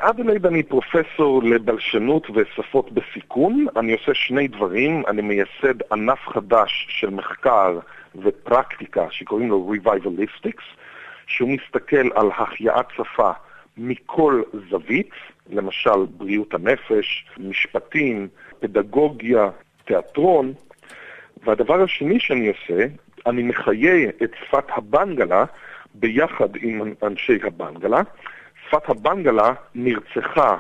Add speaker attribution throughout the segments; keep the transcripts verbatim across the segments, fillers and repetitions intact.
Speaker 1: באדלייד אני פרופסור לבלשנות ושפות בסיכון. אני עושה שני דברים. אני מייסד ענף חדש של מחקר ופרקטיקה שקוראים לו Revivalistics, שהוא מסתכל על החייאת שפה מכל זווית, למשל בריאות הנפש, משפטים, פדגוגיה, תיאטרון. והדבר השני שאני עושה, אני מחיה את שפת הבנגלה ביחד עם אנשי הבנגלה. שפת הבנגלה נרצחה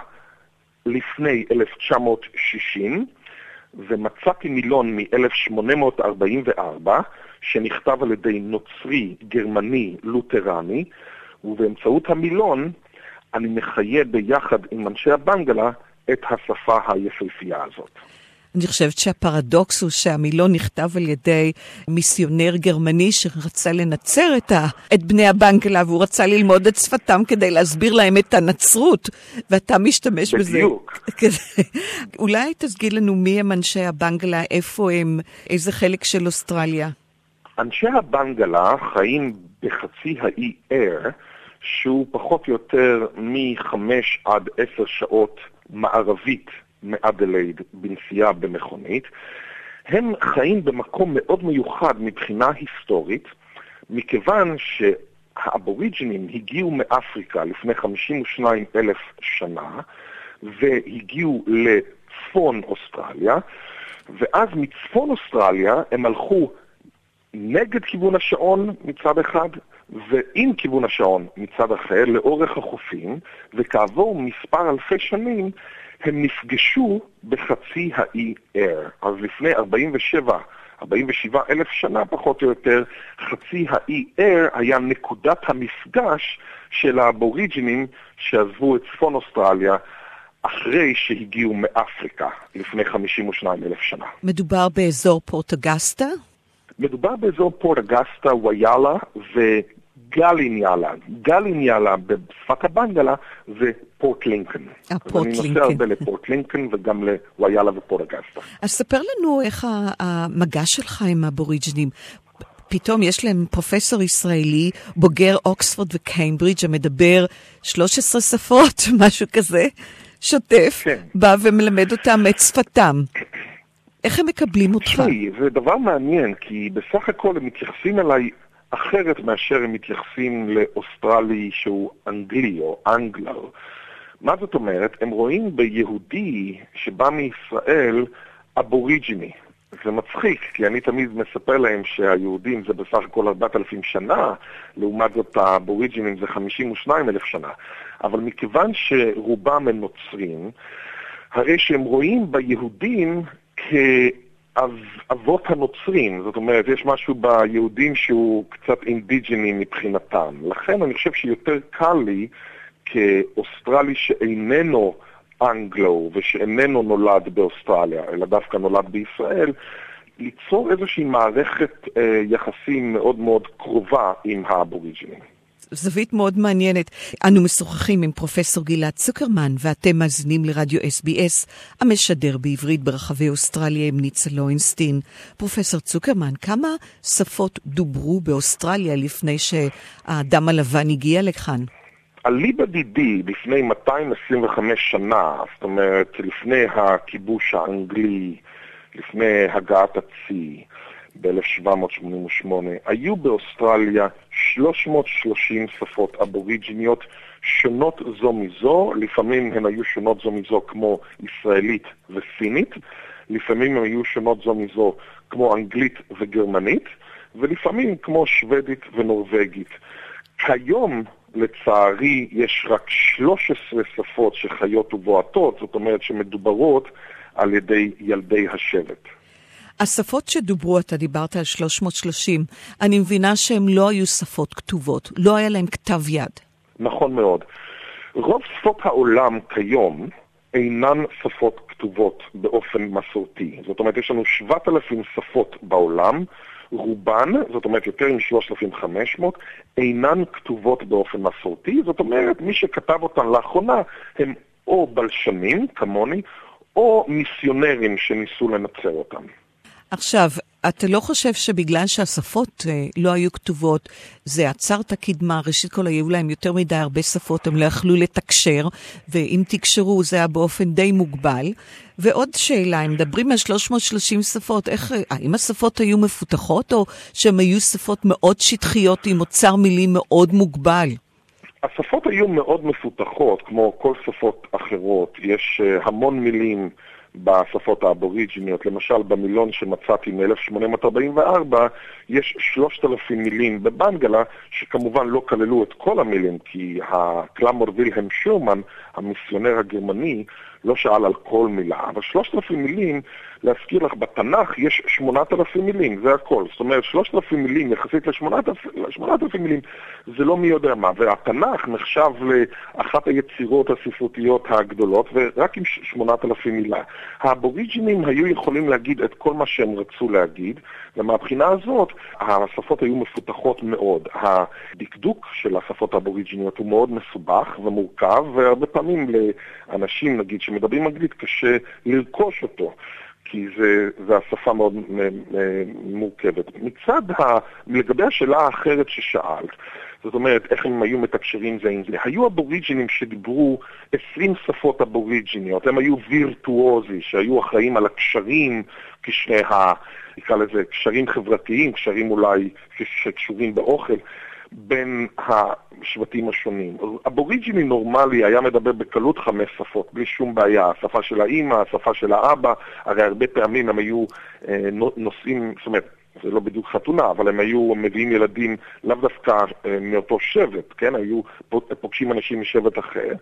Speaker 1: לפני אלף תשע מאות שישים, ומצאתי מילון מ-אלף שמונה מאות ארבעים וארבע, שנכתב על ידי נוצרי גרמני לותרני, ובאמצעות המילון אני מחיה ביחד עם אנשי הבנגלה את השפה היפהפייה הזאת.
Speaker 2: אני חושבת שהפרדוקס הוא שהמילון נכתב על ידי מיסיונר גרמני שרצה לנצר את, ה, את בני הבנגלה, והוא רצה ללמוד את שפתם כדי להסביר להם את הנצרות, ואתה משתמש
Speaker 1: בדיוק.
Speaker 2: בזה. אולי תסגיד לנו מי הם אנשי הבנגלה, איפה הם, איזה חלק של אוסטרליה?
Speaker 1: אנשי הבנגלה חיים בחצי האי אר, שהוא פחות או יותר מחמש עד עשר שעות מערבית מאדלייד בנסיעה במכונית. הם חיים במקום מאוד מיוחד מבחינה היסטורית, מכיוון שהאבוריג'ינים הגיעו מאפריקה לפני חמישים ושניים אלף שנה, והגיעו לצפון אוסטרליה, ואז מצפון אוסטרליה הם הלכו נגד כיוון השעון מצד אחד, ועם כיוון השעון מצד אחר, לאורך החופים, וכעבור מספר אלפי שנים, הם נפגשו בחצי האי אר. אז לפני ארבעים ושבע, ארבעים ושבעה אלף שנה פחות או יותר, חצי האי אר היה נקודת המפגש של האבוריג'ינים שעזבו את צפון אוסטרליה אחרי שהגיעו מאפריקה לפני חמישים ושניים אלף שנה.
Speaker 2: מדובר באזור פורט אגסטה?
Speaker 1: מדובר באזור פורט אגסטה, ויאלה וגליניאלה. גליניאלה בשפת הבנגלה זה פורט לינקן.
Speaker 2: הפורט
Speaker 1: אני
Speaker 2: לינקן.
Speaker 1: נוסע הרבה לפורט לינקן וגם לוויאלה ופורט אגסטה.
Speaker 2: אז ספר לנו איך המגע שלך עם האבוריג'ינים. פתאום יש להם פרופסור ישראלי, בוגר אוקספורד וקיימברידג' המדבר שלוש עשרה שפות, משהו כזה, שוטף,
Speaker 1: כן.
Speaker 2: בא ומלמד אותם את שפתם. איך הם מקבלים אותך?
Speaker 1: שי, זה דבר מעניין, כי בסך הכל הם מתייחסים אליי אחרת מאשר הם מתייחסים לאוסטרלי שהוא אנגלי או אנגלר. מה זאת אומרת? הם רואים ביהודי שבא מישראל אבוריג'יני. זה מצחיק, כי אני תמיד מספר להם שהיהודים זה בסך הכל ארבעת אלפים שנה, לעומת זאת האבוריג'ינים זה חמישים ושניים אלף שנה. אבל מכיוון שרובם הם נוצרים, הרי שהם רואים ביהודים כאבות הנוצרים. זאת אומרת, יש משהו ביהודים שהוא קצת אינדיג'ני מבחינתם. לכן אני חושב שיותר קל לי כאוסטרלי שאיננו אנגלו ושאיננו נולד באוסטרליה, אלא דווקא נולד בישראל, ליצור איזושהי מערכת אה, יחסים מאוד מאוד קרובה עם האבוריג'ינים.
Speaker 2: זווית מאוד מעניינת. אנו משוחחים עם פרופסור גלעד צוקרמן, ואתם מאזינים לרדיו אס בי אס, המשדר בעברית ברחבי אוסטרליה עם ניצה לוינסטין. פרופסור צוקרמן, כמה שפות דוברו באוסטרליה לפני שהאדם הלבן הגיע לכאן?
Speaker 1: אליבא דידי לפני מאתיים עשרים וחמש שנה, זאת אומרת לפני הכיבוש האנגלי, לפני הגעת הצי ב-אלף שבע מאות שמונים ושמונה, היו באוסטרליה שלוש מאות ושלושים שפות אבוריג'יניות שונות זו מזו. לפעמים הן היו שונות זו מזו כמו ישראלית וסינית, לפעמים הן היו שונות זו מזו כמו אנגלית וגרמנית, ולפעמים כמו שוודית ונורווגית. כיום לצערי יש רק שלוש עשרה שפות שחיות ובועטות, זאת אומרת שמדוברות על ידי ילדי השבט.
Speaker 2: השפות שדוברו, אתה דיברת על שלוש מאות ושלושים, אני מבינה שהן לא היו שפות כתובות, לא היה להן כתב יד.
Speaker 1: נכון מאוד. רוב שפות העולם כיום אינן שפות כתובות באופן מסורתי. זאת אומרת, יש לנו שבעת אלפים שפות בעולם, רובן, זאת אומרת יותר מ-שלושת אלפים וחמש מאות, אינן כתובות באופן מסורתי. זאת אומרת, מי שכתב אותן לאחרונה הם או בלשנים, כמוני, או מיסיונרים שניסו לנצר אותם.
Speaker 2: עכשיו, אתה לא חושב שבגלל שהשפות לא היו כתובות, זה עצר את הקדמה? ראשית כל, היו להם יותר מדי הרבה שפות, הם לא יכלו לתקשר, ואם תקשרו זה היה באופן די מוגבל. ועוד שאלה, הם מדברים על שלוש מאות ושלושים שפות, איך, האם השפות היו מפותחות, או שהם היו שפות מאוד שטחיות עם אוצר מילים מאוד מוגבל?
Speaker 1: השפות היו מאוד מפותחות, כמו כל שפות אחרות. יש המון מילים בשפות האבוריג'יניות. למשל, במילון שמצאתי מ-אלף שמונה מאות ארבעים וארבע, יש שלושת אלפים מילים בבנגלה, שכמובן לא כללו את כל המילים, כי הקלמור וילהם שורמן, המיסיונר הגרמני, לא שאל על כל מילה. אבל שלושת אלפים מילים, להזכיר לך, בתנ"ך יש שמונת אלפים מילים, זה הכל. זאת אומרת, שלושת אלפים מילים יחסית ל-שמונת אלפים מילים, זה לא מי יודע מה. והתנ"ך נחשב לאחת היצירות הספרותיות הגדולות, ורק עם שמונת אלפים מילה. האבוריג'ינים היו יכולים להגיד את כל מה שהם רצו להגיד, ומהבחינה הזאת, השפות היו מפותחות מאוד. הדקדוק של השפות האבוריג'יניות הוא מאוד מסובך ומורכב, והרבה פעמים לאנשים, נגיד, שמדברים אנגלית, קשה לרכוש אותו. כי זה, זה השפה מאוד מורכבת. מצד ה... לגבי השאלה האחרת ששאלת, זאת אומרת, איך הם היו מתקשרים זה עם זה, היו אבוריג'ינים שדיברו עשרים שפות אבוריג'יניות, הם היו וירטואוזי, שהיו אחראים על הקשרים, קשרי ה... נקרא לזה, קשרים חברתיים, קשרים אולי שקשורים באוכל, בין השבטים השונים. אבוריג'יני נורמלי היה מדבר בקלות חמש שפות, בלי שום בעיה. השפה של האמא, השפה של האבא, הרי הרבה פעמים הם היו אה, נושאים, זאת אומרת, זה לא בדיוק חתונה, אבל הם היו מביאים ילדים לאו דווקא אה, מאותו שבט, כן? היו פוגשים אנשים משבט אחר.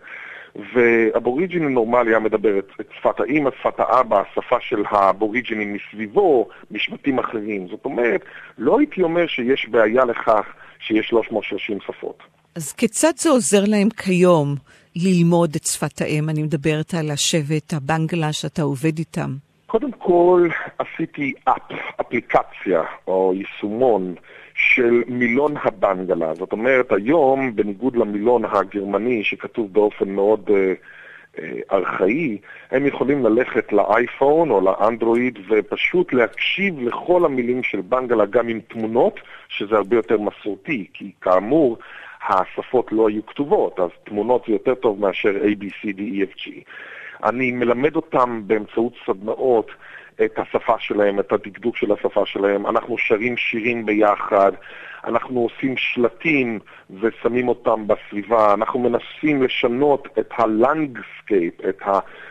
Speaker 1: ואבוריג'יני נורמלי היה מדבר את, את שפת האמא, שפת האבא, השפה של האבוריג'יני מסביבו, משבטים אחרים. זאת אומרת, לא הייתי אומר שיש בעיה לכך שיש שלוש מאות ושלושים שפות.
Speaker 2: אז כיצד זה עוזר להם כיום ללמוד את שפת האם? אני מדברת על השבט, הבנגלה שאתה עובד איתם.
Speaker 1: קודם כל עשיתי אפ, אפליקציה או יישומון של מילון הבנגלה. זאת אומרת, היום, בניגוד למילון הגרמני שכתוב באופן מאוד אה, אה, ארכאי, הם יכולים ללכת לאייפון או לאנדרואיד ופשוט להקשיב לכל המילים של בנגלה גם עם תמונות, שזה הרבה יותר מסורתי, כי כאמור השפות לא היו כתובות, אז תמונות זה יותר טוב מאשר A, B, C, D, E, F, G. אני מלמד אותם באמצעות סדנאות את השפה שלהם, את הדקדוק של השפה שלהם. אנחנו שרים שירים ביחד, אנחנו עושים שלטים ושמים אותם בסביבה, אנחנו מנסים לשנות את הלנגסקייפ, את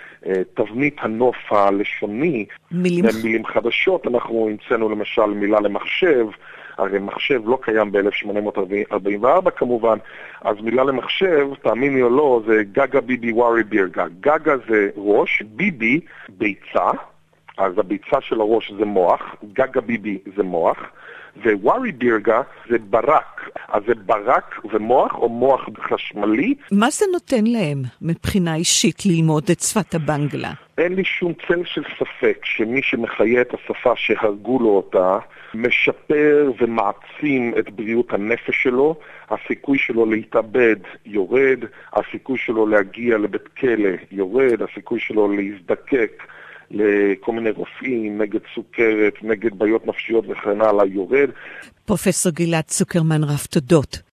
Speaker 1: התבנית הנוף הלשוני, מילים, מילים חדשות. אנחנו המצאנו למשל מילה למחשב, הרי מחשב לא קיים ב-אלף שמונה מאות ארבעים וארבע כמובן, אז מילה למחשב, תאמיני או לא, זה גגה ביבי ווארי בירגה. גגה זה ראש, ביבי ביצה, אז הביצה של הראש זה מוח, גגה ביבי זה מוח, וווארי בירגה זה ברק. אז זה ברק ומוח או מוח חשמלי.
Speaker 2: מה זה נותן להם מבחינה אישית ללמוד את שפת הבנגלה?
Speaker 1: אין לי שום צל של ספק שמי שמחיה את השפה שהרגו לו אותה, משפר ומעצים את בריאות הנפש שלו, הסיכוי שלו להתאבד יורד, הסיכוי שלו להגיע לבית כלא יורד, הסיכוי שלו להזדקק לכל מיני רופאים, נגד סוכרת, נגד בעיות נפשיות וכן הלאה יורד.
Speaker 2: פרופסור גלעד צוקרמן, רב תודות.